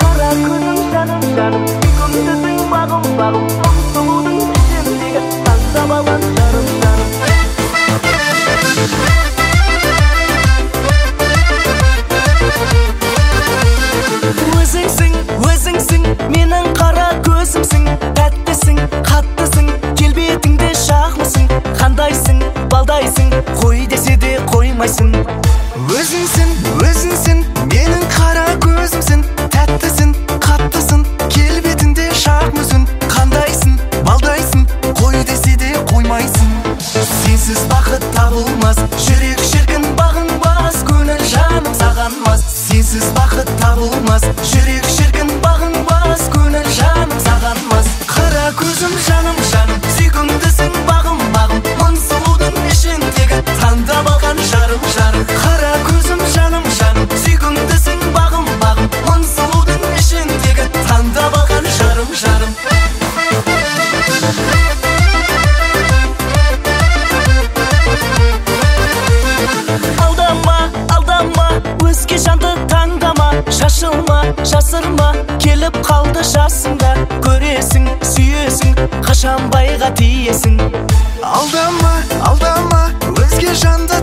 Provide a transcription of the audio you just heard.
Қара көзім жаным жаным, сүйкімдісің бағым бағым, мың сұлудың ішіндегі таңдап алған жарым жарым. Өзіңсің, менің қара көзімсің, тәттісің, қаттысың, келбетіңде шағмысың, қандайсың, балдайсың, қой десе де қоймайсың. Өзіңсің, менің қара көзімсің, тәттісің, қаттысың, келбетіңде шағмысың, қандайсың, балдайсың, қой десе де қоймайсың. Сенсіз бақыт табылмас, жүрек шіркін бағынбас, көңіл жаным саған мас. Сенсіз бақыт табылмас, жүрек шіркін бағынбас, көңіл жаным саған мас. Қара көзім жаным жаным, сүйкімдісің бағым бағым, мың сұлудың ішіндегі таңдап алған жарым жарым. Қара көзім жаным жаным, сүйкімдісің бағым бағым, мың сұлудың ішіндегі таңдап алған жарым жарым. Алдама, өзге жанды таңдама, шашылма, жасырма, келіп қалды жасыңда, көресің, сүйесің, қашан байға тиесің. Алдама, өзге жанды